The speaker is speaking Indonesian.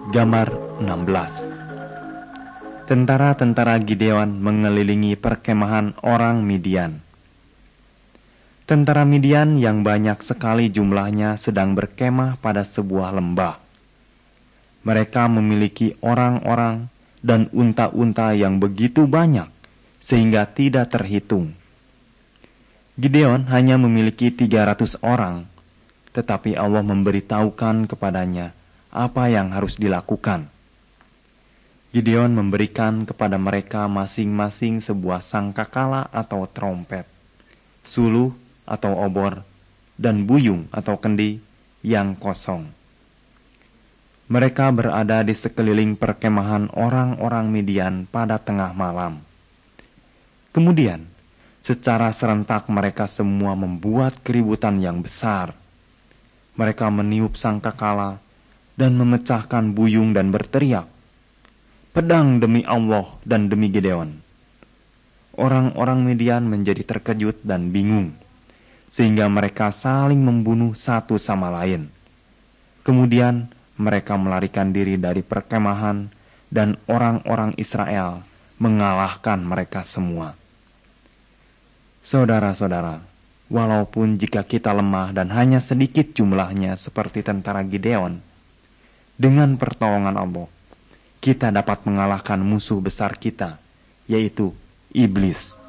Gambar 16. Tentara-tentara Gideon mengelilingi perkemahan orang Midian. Tentara Midian yang banyak sekali jumlahnya sedang berkemah pada sebuah lembah. Mereka memiliki orang-orang dan unta-unta yang begitu banyak sehingga tidak terhitung. Gideon hanya memiliki 300 orang, tetapi Allah memberitahukan kepadanya apa yang harus dilakukan. Gideon memberikan kepada mereka masing-masing sebuah sangkakala atau trompet, suluh atau obor, dan buyung atau kendi yang kosong. Mereka berada di sekeliling perkemahan orang-orang Midian pada tengah malam. Kemudian, secara serentak mereka semua membuat keributan yang besar. Mereka meniup sangkakala dan memecahkan buyung dan berteriak, "Pedang demi Allah dan demi Gideon." Orang-orang Midian menjadi terkejut dan bingung, sehingga mereka saling membunuh satu sama lain. Kemudian mereka melarikan diri dari perkemahan dan orang-orang Israel mengalahkan mereka semua. Saudara-saudara, walaupun jika kita lemah dan hanya sedikit jumlahnya seperti tentara Gideon, dengan pertolongan Allah, kita dapat mengalahkan musuh besar kita, yaitu iblis.